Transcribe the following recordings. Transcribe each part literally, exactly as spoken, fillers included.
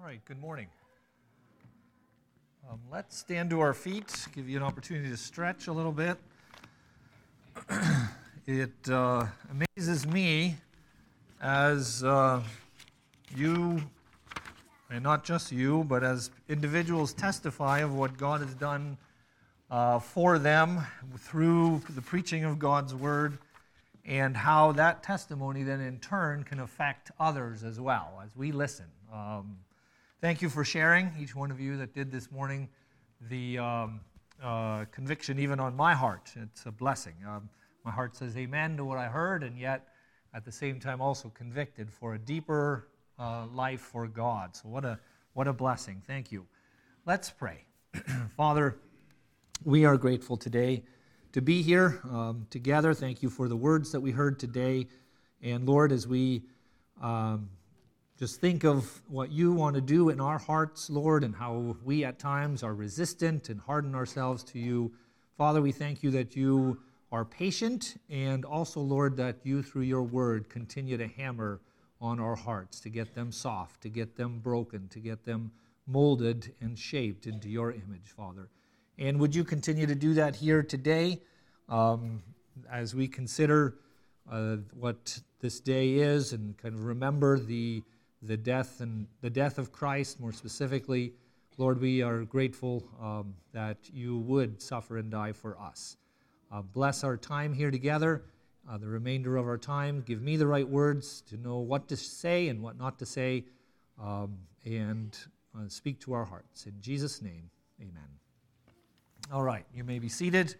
All right, good morning. Um, let's stand to our feet, give you an opportunity to stretch a little bit. It uh, amazes me as uh, you, and not just you, but as individuals testify of what God has done uh, for them through the preaching of God's Word, and how that testimony then in turn can affect others as well as we listen. Um, Thank you for sharing, each one of you that did this morning, the um, uh, conviction even on my heart. It's a blessing. Um, my heart says amen to what I heard, and yet at the same time also convicted for a deeper uh, life for God. So what a what a blessing. Thank you. Let's pray. Father, we are grateful today to be here um, together. Thank you for the words that we heard today. And Lord, as we Um, Just think of what you want to do in our hearts, Lord, and how we at times are resistant and harden ourselves to you. Father, we thank you that you are patient, and also, Lord, that you, through your word, continue to hammer on our hearts to get them soft, to get them broken, to get them molded and shaped into your image, Father. And would you continue to do that here today um, as we consider uh, what this day is and kind of remember the the death and the death of Christ more specifically. Lord, we are grateful um, that you would suffer and die for us. Uh, bless our time here together, uh, the remainder of our time. Give me the right words to know what to say and what not to say, um, and uh, speak to our hearts. In Jesus' name, amen. All right, you may be seated.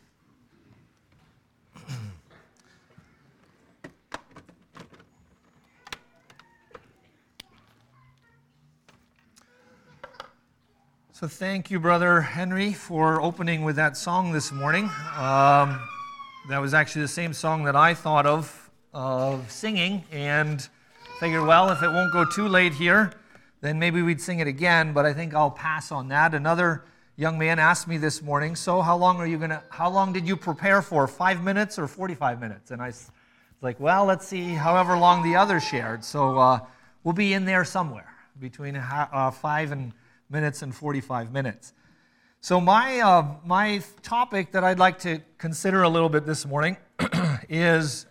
So thank you, Brother Henry, for opening with that song this morning. Um, that was actually the same song that I thought of, of singing, and figured, well, if it won't go too late here, then maybe we'd sing it again, but I think I'll pass on that. Another young man asked me this morning, so how long are you going to, how long did you prepare for, five minutes or forty-five minutes? And I was like, well, let's see however long the others shared. So uh, we'll be in there somewhere, between uh, five and minutes and forty-five minutes. So my uh, my topic that I'd like to consider a little bit this morning is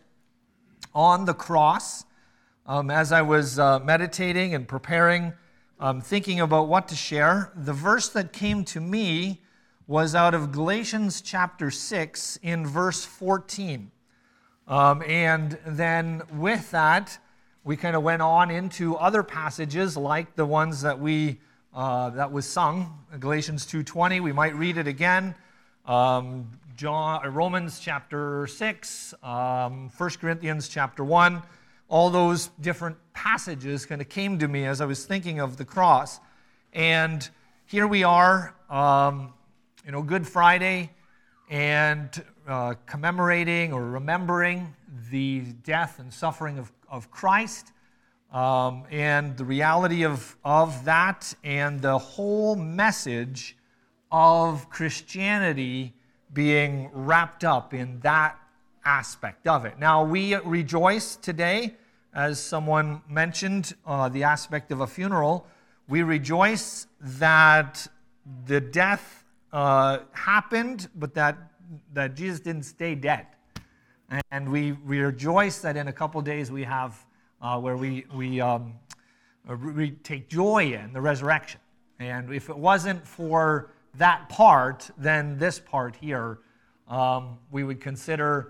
on the cross. Um, as I was uh, meditating and preparing, um, thinking about what to share, the verse that came to me was out of Galatians chapter six in verse fourteen. Um, and then with that, we kind of went on into other passages like the ones that we Uh, that was sung, Galatians two twenty. We might read it again. Um, John, uh, Romans chapter six, um, First Corinthians chapter one. All those different passages kind of came to me as I was thinking of the cross. And here we are, um, you know, Good Friday, and uh, commemorating or remembering the death and suffering of, of Christ. Um, and the reality of, of that and the whole message of Christianity being wrapped up in that aspect of it. Now, we rejoice today, as someone mentioned, uh, the aspect of a funeral. We rejoice that the death uh, happened, but that, that Jesus didn't stay dead. And we, we rejoice that in a couple days we have Uh, where we, we, um, we take joy in the resurrection. And if it wasn't for that part, then this part here, um, we would consider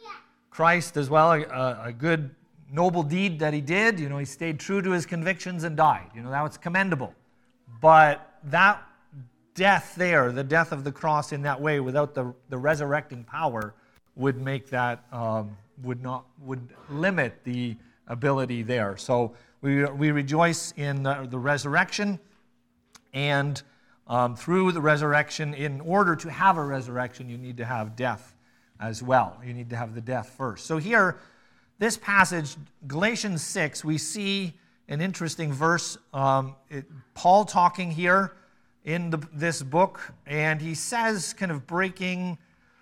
Christ as well a, a good, noble deed that he did. You know, he stayed true to his convictions and died. You know, that was commendable. But that death there, the death of the cross in that way, without the, the resurrecting power, would make that, um, would not, would limit the ability there. So we we rejoice in the, the resurrection, and um, through the resurrection, in order to have a resurrection, you need to have death as well. You need to have the death first. So here, this passage, Galatians six, we see an interesting verse. Um, it, Paul talking here in the, this book, and he says, kind of breaking,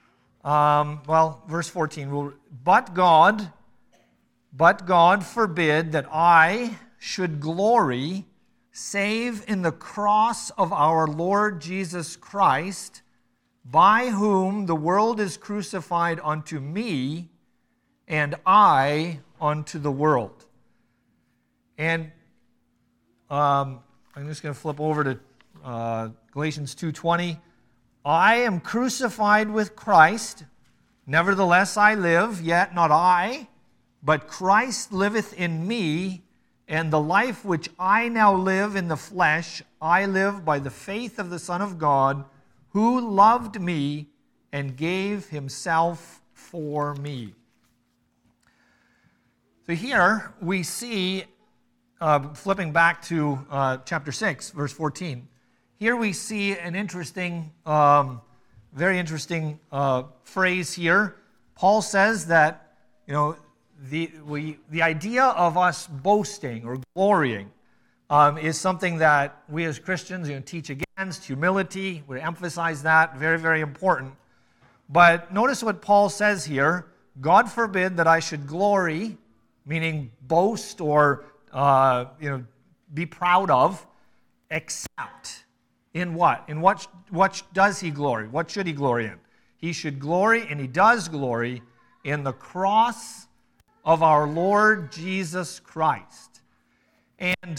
um, well, verse fourteen, well, but God... But God forbid that I should glory save in the cross of our Lord Jesus Christ, by whom the world is crucified unto me, and I unto the world. And um, I'm just going to flip over to uh, Galatians two twenty. I am crucified with Christ, nevertheless I live, yet not I, but Christ liveth in me, and the life which I now live in the flesh, I live by the faith of the Son of God, who loved me and gave himself for me. So here we see, uh, flipping back to uh, chapter six, verse fourteen, here we see an interesting, um, very interesting uh, phrase here. Paul says that, you know, the we the idea of us boasting or glorying um, is something that we as Christians, you know, teach against. Humility, we emphasize that, very, very important. But notice what Paul says here: God forbid that I should glory, meaning boast or uh, you know, be proud of, except in what? In what, what does he glory? What should he glory in? He should glory, and he does glory, in the cross of our Lord Jesus Christ. And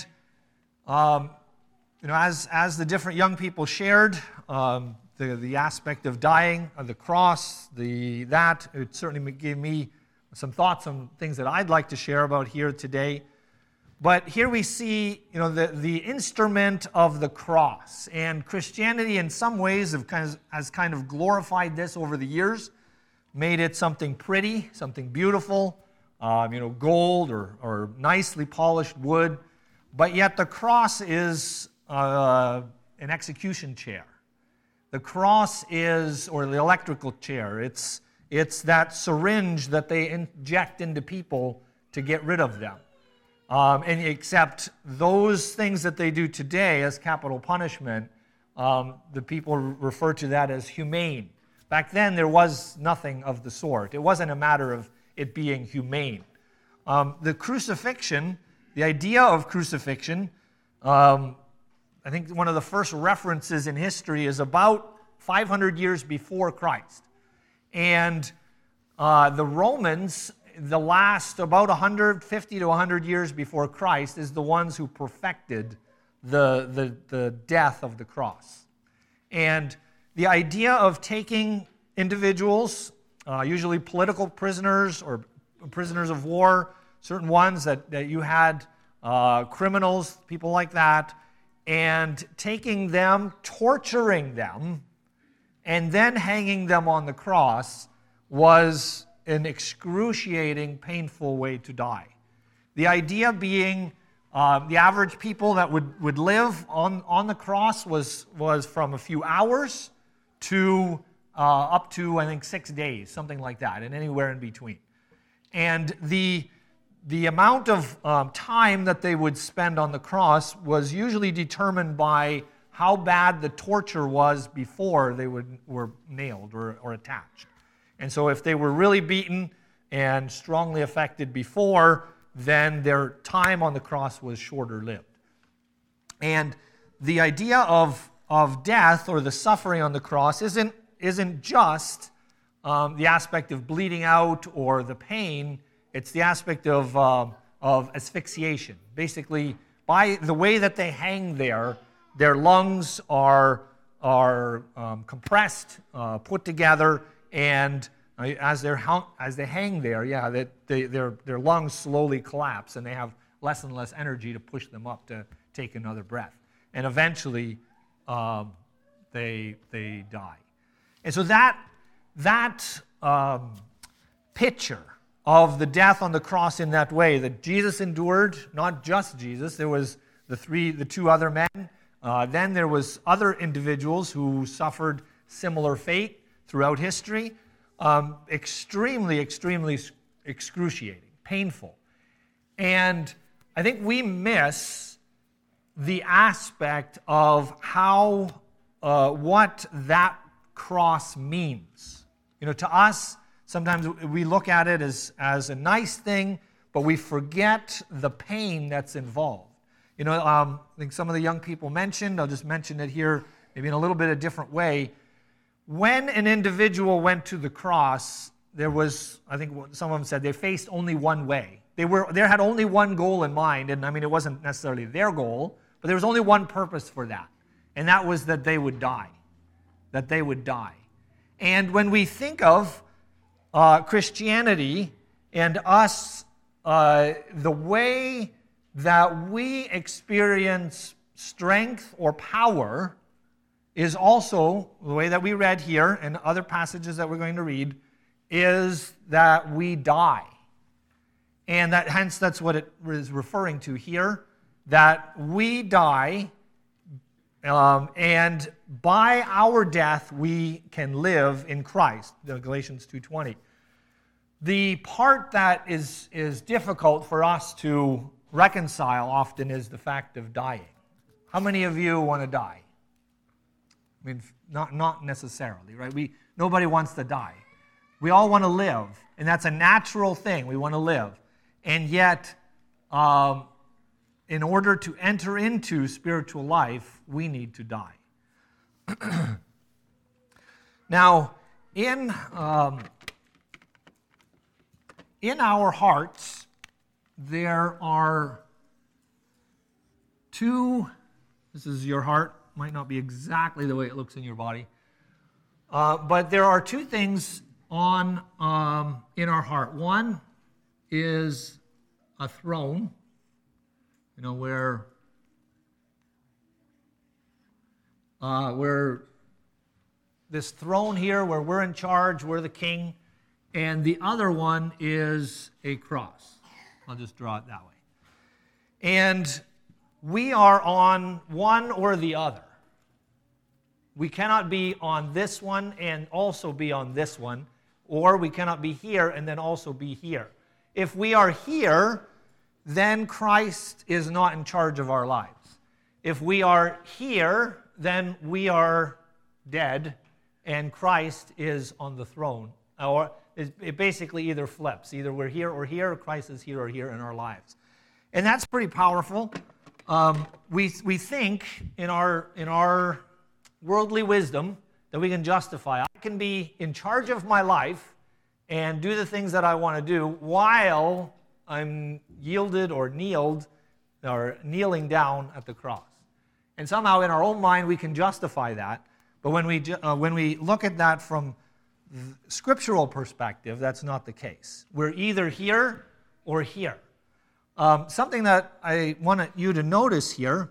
um, you know, as as the different young people shared, um, the the aspect of dying, of the cross, the that it certainly gave me some thoughts on things that I'd like to share about here today. But here we see, you know, the, the instrument of the cross. And Christianity in some ways have kind of, has kind of glorified this over the years, made it something pretty, something beautiful, um, you know, gold or, or nicely polished wood. But yet the cross is uh, an execution chair. The cross is, or the electrical chair, it's, it's that syringe that they inject into people to get rid of them. Um, and except those things that they do today as capital punishment, um, the people refer to that as humane. Back then, there was nothing of the sort. It wasn't a matter of it being humane. Um, the crucifixion, the idea of crucifixion, um, I think one of the first references in history is about five hundred years before Christ. And uh, the Romans, the last about one hundred fifty to one hundred years before Christ, is the ones who perfected the, the, the death of the cross. And the idea of taking individuals, uh, usually political prisoners or prisoners of war, certain ones that, that you had, uh, criminals, people like that, and taking them, torturing them, and then hanging them on the cross was an excruciating, painful way to die. The idea being uh, the average people that would, would live on, on the cross was, was from a few hours to uh, up to, I think, six days, something like that, and anywhere in between. And the, the amount of um, time that they would spend on the cross was usually determined by how bad the torture was before they would, were nailed or, or attached. And so if they were really beaten and strongly affected before, then their time on the cross was shorter lived. And the idea of, of death or the suffering on the cross isn't, isn't just um, the aspect of bleeding out or the pain. It's the aspect of, uh, of asphyxiation. Basically, by the way that they hang there, their lungs are, are um, compressed, uh, put together, and as they're hung, as they hang there, yeah, they, they, their their lungs slowly collapse, and they have less and less energy to push them up to take another breath, and eventually um, they they die. And so that that um, picture of the death on the cross in that way that Jesus endured, not just Jesus, there was the three, the two other men. Uh, then there was other individuals who suffered similar fate throughout history. Um, extremely, extremely excruciating, painful. And I think we miss the aspect of how, uh, what that cross means. You know, to us, sometimes we look at it as, as a nice thing, but we forget the pain that's involved. You know, um, I think some of the young people mentioned, I'll just mention it here, maybe in a little bit of a different way. When an individual went to the cross, there was, I think some of them said, they faced only one way. They were, they had only one goal in mind, and I mean, it wasn't necessarily their goal, but there was only one purpose for that, and that was that they would die, that they would die. And when we think of uh, Christianity and us, uh, the way that we experience strength or power is also, the way that we read here and other passages that we're going to read, is that we die. And that hence that's what it is referring to here, that we die, um, and by our death we can live in Christ, Galatians two twenty. The part that is, is difficult for us to reconcile often is the fact of dying. How many of you want to die? I mean, not, not necessarily, right? We, nobody wants to die. We all want to live, and that's a natural thing. We want to live. And yet, um, in order to enter into spiritual life, we need to die. Now, in, um, in our hearts, there are two, this is your heart, might not be exactly the way it looks in your body, uh, but there are two things on um, in our heart. One is a throne, you know, where uh, where this throne here, where we're in charge, we're the king, and the other one is a cross. I'll just draw it that way. And we are on one or the other. We cannot be on this one and also be on this one, or we cannot be here and then also be here. If we are here, then Christ is not in charge of our lives. If we are here, then we are dead and Christ is on the throne. Or it basically either flips. Either we're here or here, or Christ is here or here in our lives. And that's pretty powerful. Um, we, we think in our, in our worldly wisdom that we can justify. I can be in charge of my life and do the things that I want to do while I'm yielded or kneeled or kneeling down at the cross. And somehow in our own mind we can justify that. But when we, uh, when we look at that from scriptural perspective, that's not the case. We're either here or here. Um, something that I want you to notice here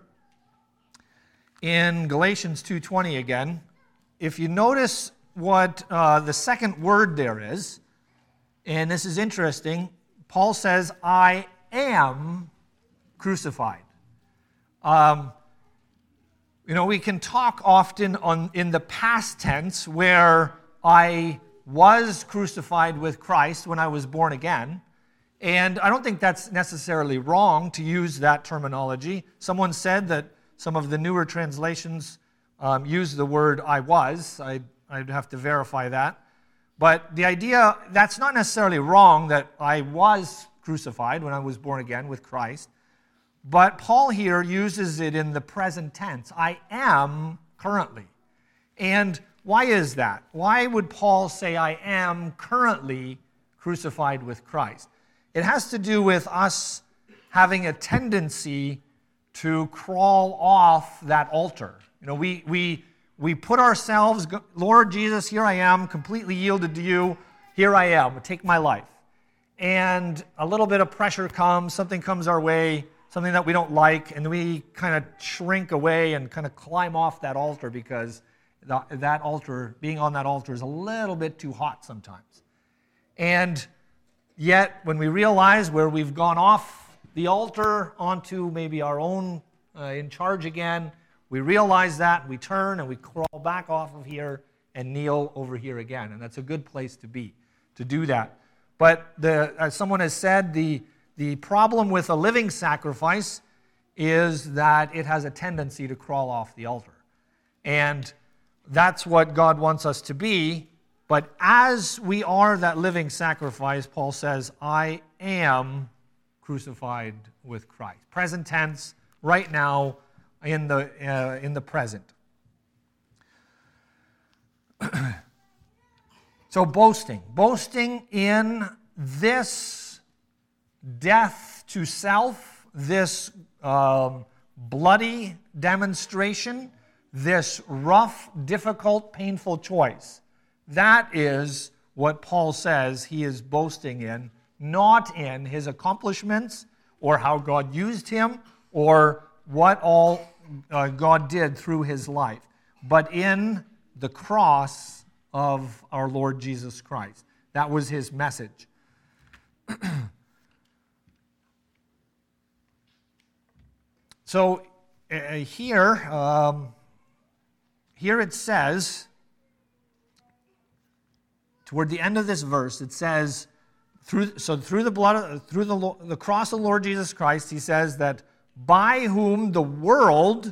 in Galatians two twenty again, if you notice what uh, the second word there is, and this is interesting, Paul says, I am crucified. Um, you know, we can talk often on in the past tense where I was crucified with Christ when I was born again. And I don't think that's necessarily wrong to use that terminology. Someone said that some of the newer translations um, use the word I was. I'd, I'd have to verify that. But the idea, that's not necessarily wrong that I was crucified when I was born again with Christ. But Paul here uses it in the present tense. I am currently. And why is that? Why would Paul say I am currently crucified with Christ? It has to do with us having a tendency to crawl off that altar. You know, we we we put ourselves, Lord Jesus, here I am, completely yielded to you. Here I am, take my life. And a little bit of pressure comes, something comes our way, something that we don't like, and we kind of shrink away and kind of climb off that altar because that altar, being on that altar is a little bit too hot sometimes. And yet, when we realize where we've gone off the altar onto maybe our own uh, in charge again, we realize that, we turn and we crawl back off of here and kneel over here again. And that's a good place to be, to do that. But the, as someone has said, the, the problem with a living sacrifice is that it has a tendency to crawl off the altar. And that's what God wants us to be. But as we are that living sacrifice, Paul says, I am crucified with Christ. Present tense, right now in the, uh, in the present. So boasting. Boasting in this death to self, this um, bloody demonstration, this rough, difficult, painful choice. That is what Paul says he is boasting in, not in his accomplishments or how God used him or what all uh, God did through his life, but in the cross of our Lord Jesus Christ. That was his message. So uh, here, um, here it says, toward the end of this verse, it says, through so through the blood, of, through the the cross of the Lord Jesus Christ, he says that by whom the world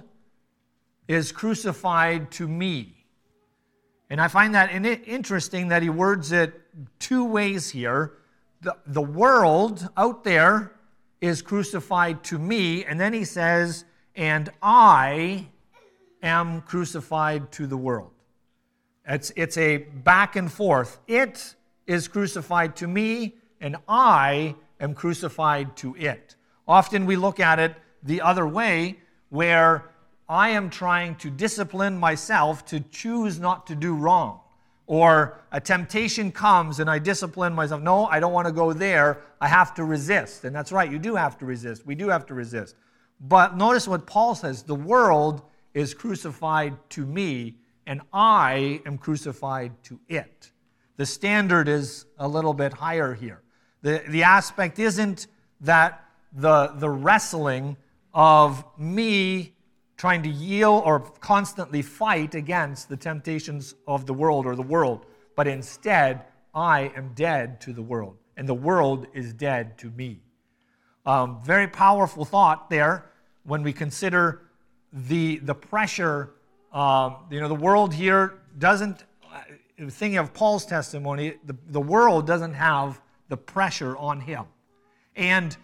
is crucified to me. And I find that interesting that he words it two ways here. The, the world out there is crucified to me, and then he says, and I am crucified to the world. It's, it's a back and forth. It is crucified to me, and I am crucified to it. Often we look at it the other way, where I am trying to discipline myself to choose not to do wrong. Or a temptation comes and I discipline myself. No, I don't want to go there. I have to resist. And that's right, you do have to resist. We do have to resist. But notice what Paul says. The world is crucified to me, and I am crucified to it. The standard is a little bit higher here. The, the aspect isn't that the, the wrestling of me trying to yield or constantly fight against the temptations of the world or the world, but instead, I am dead to the world, and the world is dead to me. Um, very powerful thought there when we consider the, the pressure. Um, you know, the world here doesn't, uh, thinking of Paul's testimony, the, the world doesn't have the pressure on him. And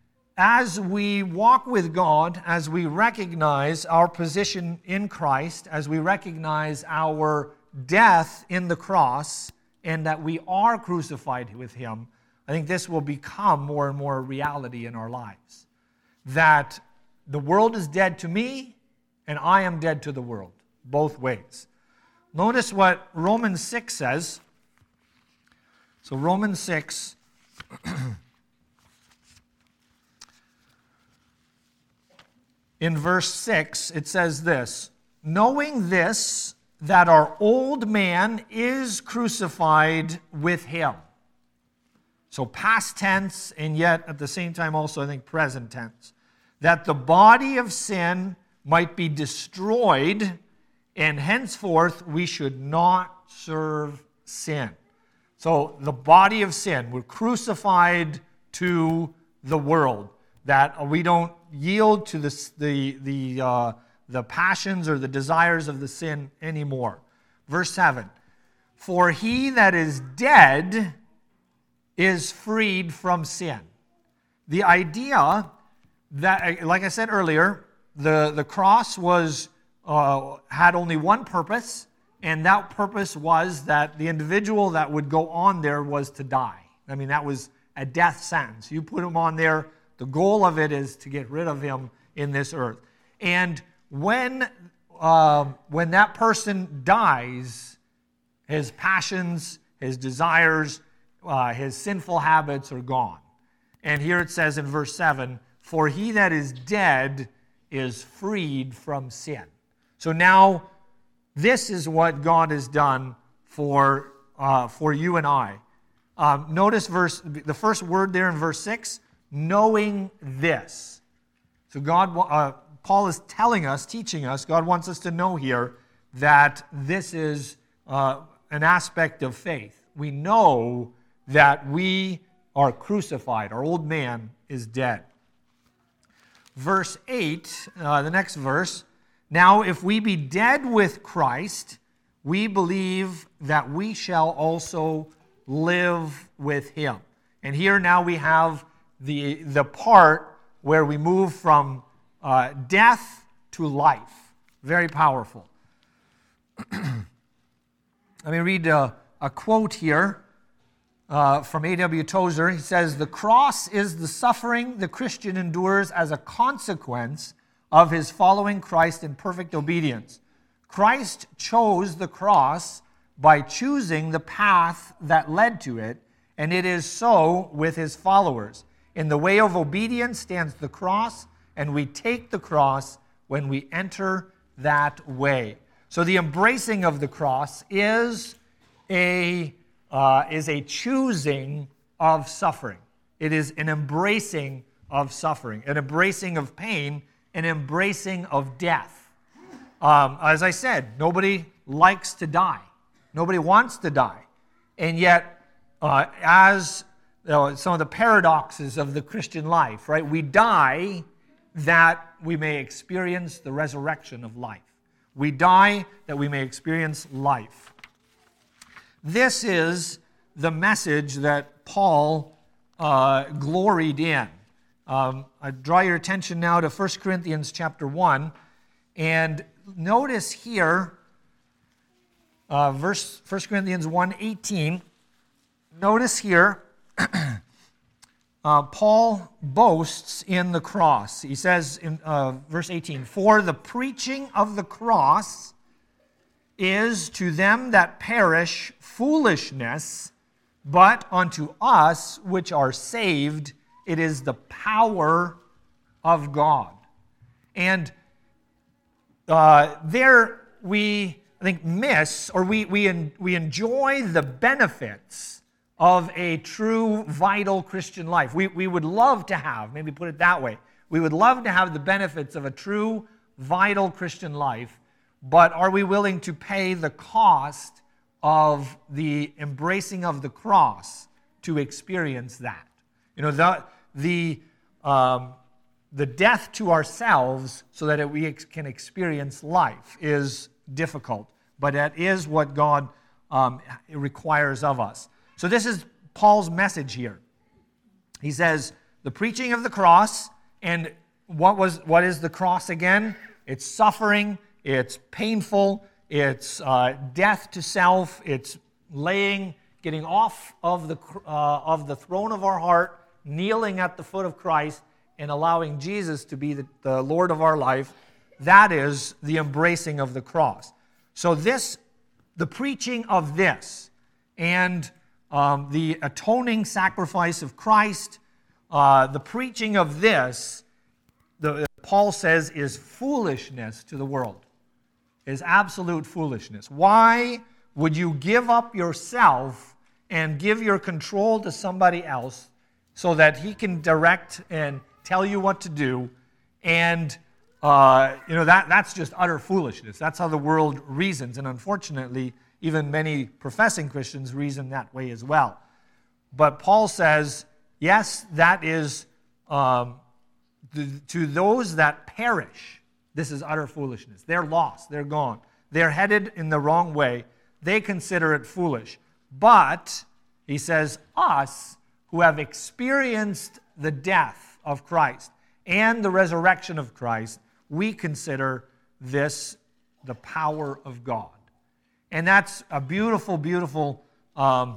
as we walk with God, as we recognize our position in Christ, as we recognize our death in the cross, and that we are crucified with him, I think this will become more and more a reality in our lives. That the world is dead to me, and I am dead to the world, both ways. Notice what Romans six says. So Romans six... In verse six, it says this, knowing this, that our old man is crucified with him. So past tense, and yet at the same time also, I think, present tense. That the body of sin might be destroyed, and henceforth we should not serve sin. So the body of sin, we're crucified to the world. That we don't yield to the, the, the, uh, the passions or the desires of the sin anymore. Verse seven, for he that is dead is freed from sin. The idea that, like I said earlier, the, the cross was uh, had only one purpose, and that purpose was that the individual that would go on there was to die. I mean, that was a death sentence. You put him on there. The goal of it is to get rid of him in this earth. And when, uh, when that person dies, his passions, his desires, uh, his sinful habits are gone. And here it says in verse seven, for he that is dead is freed from sin. So now, this is what God has done for, uh, for you and I. Um, notice verse the first word there in verse six, knowing this. So God, uh, Paul is telling us, teaching us, God wants us to know here that this is uh, an aspect of faith. We know that we are crucified. Our old man is dead. Verse eight, uh, the next verse, now if we be dead with Christ, we believe that we shall also live with him. And here now we have the, the part where we move from uh, death to life. Very powerful. Let me read a, a quote here uh, from A W Tozer. He says, "The cross is the suffering the Christian endures as a consequence of his following Christ in perfect obedience. Christ chose the cross by choosing the path that led to it, and it is so with his followers. In the way of obedience stands the cross, and we take the cross when we enter that way." So the embracing of the cross is a, uh, is a choosing of suffering. It is an embracing of suffering, an embracing of pain, an embracing of death. Um, as I said, nobody likes to die. Nobody wants to die. And yet, uh, as you know, some of the paradoxes of the Christian life, right? We die that we may experience the resurrection of life. We die that we may experience life. This is the message that Paul uh, gloried in. Um, I draw your attention now to First Corinthians chapter one, and notice here, uh, verse First Corinthians one eighteen. Notice here, uh, Paul boasts in the cross. He says in uh, verse eighteen, "For the preaching of the cross is to them that perish foolishness, but unto us which are saved it is the power of God." And uh, there we, I think, miss, or we, we, en- we enjoy the benefits of a true, vital Christian life. We, we would love to have, maybe put it that way, we would love to have the benefits of a true, vital Christian life, but are we willing to pay the cost of the embracing of the cross to experience that? You know, the, the, um, the death to ourselves so that we ex- can experience life is difficult, but that is what God um, requires of us. So this is Paul's message here. He says, the preaching of the cross, and what was what is the cross again? It's suffering, it's painful, it's uh, death to self, it's laying, getting off of the uh, of the throne of our heart, kneeling at the foot of Christ, and allowing Jesus to be the, the Lord of our life. That is the embracing of the cross. So this, the preaching of this, and Um, the atoning sacrifice of Christ, uh, the preaching of this, the, Paul says, is foolishness to the world, is absolute foolishness. Why would you give up yourself and give your control to somebody else so that he can direct and tell you what to do? And uh, you know that that's just utter foolishness. That's how the world reasons, and unfortunately, even many professing Christians reason that way as well. But Paul says, yes, that is, um, th- to those that perish, this is utter foolishness. They're lost. They're gone. They're headed in the wrong way. They consider it foolish. But, he says, us who have experienced the death of Christ and the resurrection of Christ, we consider this the power of God. And that's a beautiful, beautiful um,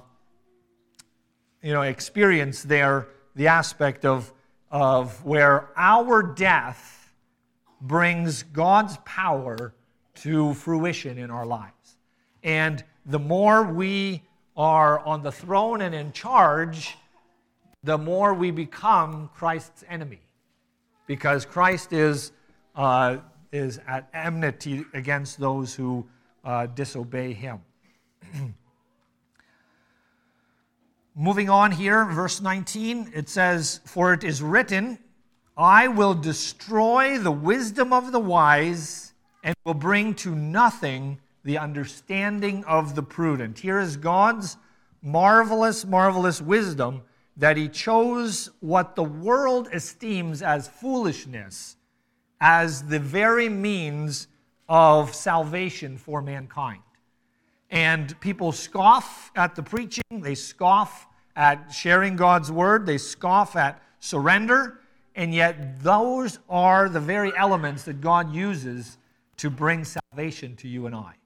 you know, experience there, the aspect of, of where our death brings God's power to fruition in our lives. And the more we are on the throne and in charge, the more we become Christ's enemy. Because Christ is, uh, is at enmity against those who Uh, disobey him. Moving on here, verse nineteen, it says, "For it is written, I will destroy the wisdom of the wise and will bring to nothing the understanding of the prudent." Here is God's marvelous, marvelous wisdom that he chose what the world esteems as foolishness as the very means of salvation for mankind. And people scoff at the preaching, they scoff at sharing God's word, they scoff at surrender, and yet those are the very elements that God uses to bring salvation to you and I.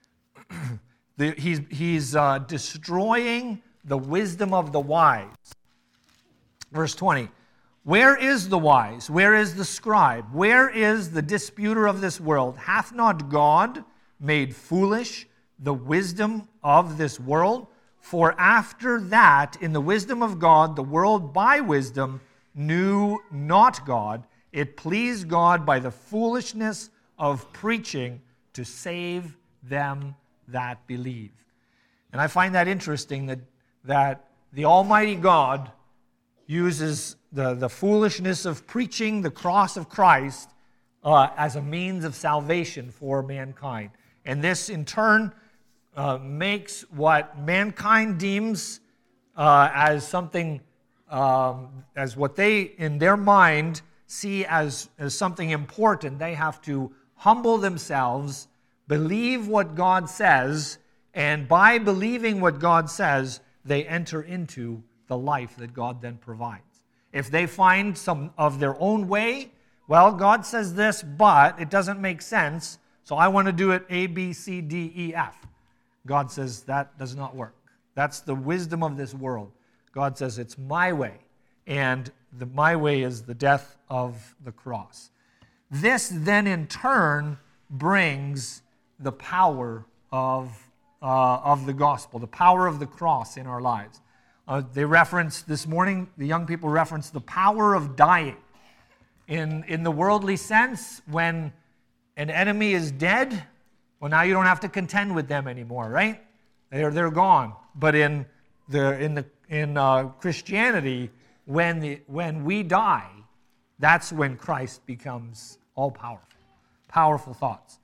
the, he's he's uh, destroying the wisdom of the wise. Verse twenty, where is the wise? Where is the scribe? Where is the disputer of this world? Hath not God made foolish the wisdom of this world? For after that, in the wisdom of God, the world by wisdom knew not God. It pleased God by the foolishness of preaching to save them that believe. And I find that interesting that, that the Almighty God uses the, the foolishness of preaching the cross of Christ uh, as a means of salvation for mankind. And this, in turn, uh, makes what mankind deems uh, as something, um, as what they, in their mind, see as, as something important. They have to humble themselves, believe what God says, and by believing what God says, they enter into the life that God then provides. If they find some of their own way, well, God says this, but it doesn't make sense, so I want to do it A, B, C, D, E, F. God says that does not work. That's the wisdom of this world. God says it's my way, and the, my way is the death of the cross. This then in turn brings the power of, uh, of the gospel, the power of the cross in our lives. Uh, they referenced this morning, the young people referenced the power of dying. In, in the worldly sense, when an enemy is dead, well, now you don't have to contend with them anymore, right? They're, they're gone. But in, the, in, the, in uh, Christianity, when, the, when we die, that's when Christ becomes all-powerful. Powerful thoughts.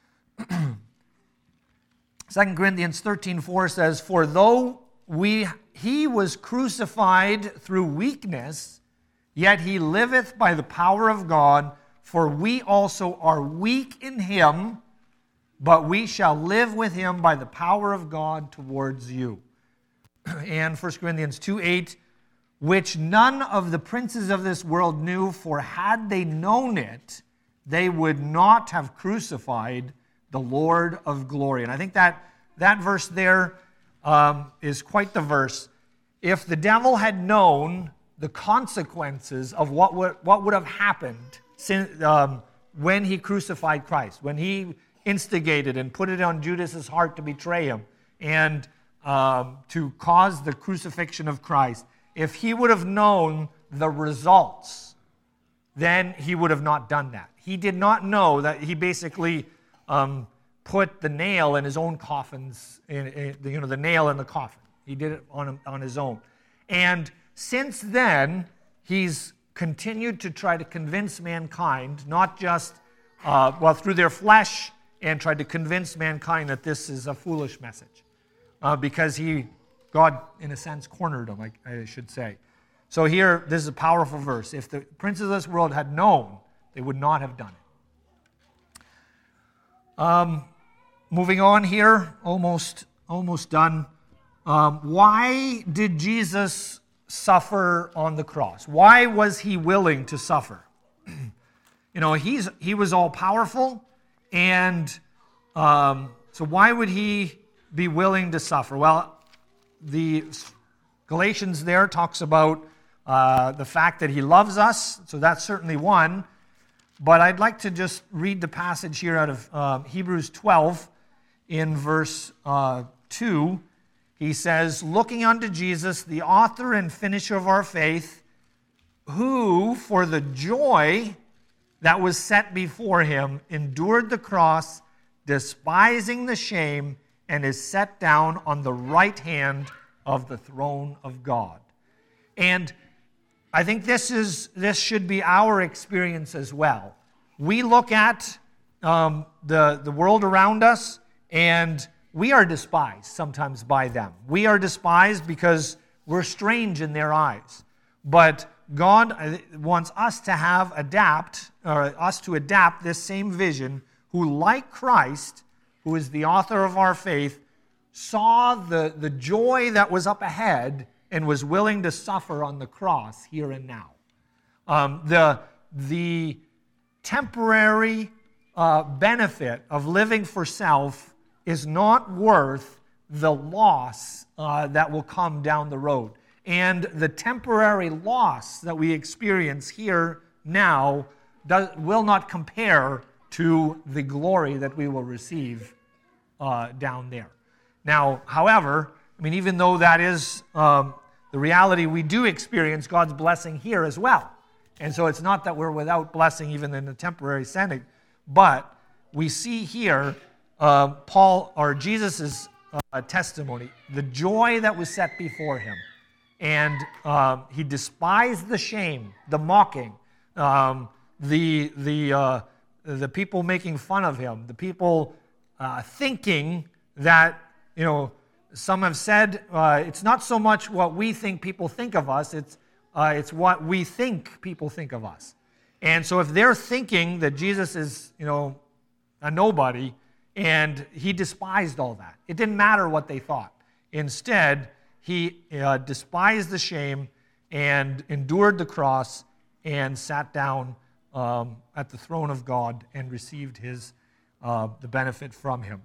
Second Corinthians thirteen four says, For though we he was crucified through weakness, yet he liveth by the power of God, for we also are weak in him, but we shall live with him by the power of God towards you. And First Corinthians two eight, which none of the princes of this world knew, for had they known it, they would not have crucified the Lord of glory. And I think that, that verse there um, is quite the verse. If the devil had known the consequences of what would, what would have happened since, um, when he crucified Christ, when he instigated and put it on Judas's heart to betray him and um, to cause the crucifixion of Christ, if he would have known the results, then he would have not done that. He did not know that he basically um, put the nail in his own coffins, in, in, you know, the nail in the coffin. He did it on, on his own. And since then, he's continued to try to convince mankind, not just, uh, well, through their flesh, and tried to convince mankind that this is a foolish message. Uh, because he, God, in a sense, cornered him, I, I should say. So here, this is a powerful verse. If the princes of this world had known, they would not have done it. Um, moving on here, almost, almost done. Um, why did Jesus suffer on the cross? Why was he willing to suffer? You know, he's he was all powerful, and um, so why would he be willing to suffer? Well, the Galatians there talks about uh, the fact that he loves us, so that's certainly one. But I'd like to just read the passage here out of uh, Hebrews twelve in verse uh, two. He says, looking unto Jesus, the author and finisher of our faith, who for the joy that was set before him endured the cross, despising the shame, and is set down on the right hand of the throne of God. And I think this is this should be our experience as well. We look at um, the, the world around us, and we are despised sometimes by them. We are despised because we're strange in their eyes. But God wants us to have adapt, or us to adapt this same vision, who like Christ, who is the author of our faith, saw the, the joy that was up ahead and was willing to suffer on the cross here and now. Um, the, the temporary uh, benefit of living for self is not worth the loss uh, that will come down the road. And the temporary loss that we experience here now does, will not compare to the glory that we will receive uh, down there. Now, however, I mean, even though that is um, the reality, we do experience God's blessing here as well. And so it's not that we're without blessing even in the temporary setting, but we see here uh, Paul or Jesus' uh, testimony, the joy that was set before him. And uh, he despised the shame, the mocking, um, the, the, uh, the people making fun of him, the people uh, thinking that, you know, some have said uh, it's not so much what we think people think of us, it's, uh, it's what we think people think of us. And so if they're thinking that Jesus is, you know, a nobody, and he despised all that. It didn't matter what they thought. Instead, he uh, despised the shame and endured the cross and sat down um, at the throne of God and received his uh, the benefit from him.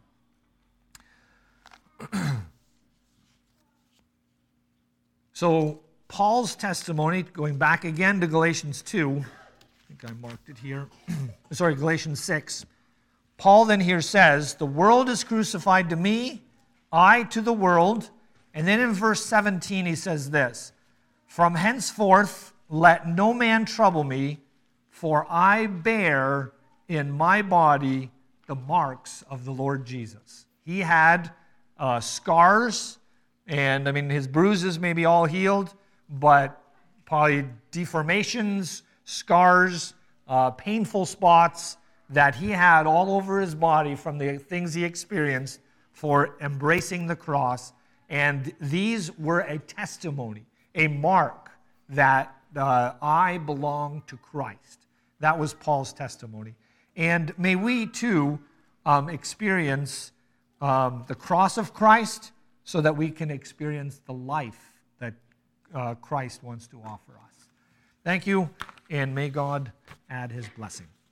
So Paul's testimony, going back again to Galatians two, I think I marked it here. Sorry, Galatians six. Paul then here says, the world is crucified to me, I to the world. And then in verse seventeen he says this, from henceforth let no man trouble me, for I bear in my body the marks of the Lord Jesus. He had uh, scars, and I mean his bruises may be all healed, but probably deformations, scars, uh, painful spots that he had all over his body from the things he experienced for embracing the cross. And these were a testimony, a mark that uh, I belong to Christ. That was Paul's testimony. And may we too um, experience um, the cross of Christ so that we can experience the life that uh, Christ wants to offer us. Thank you, and may God add his blessing.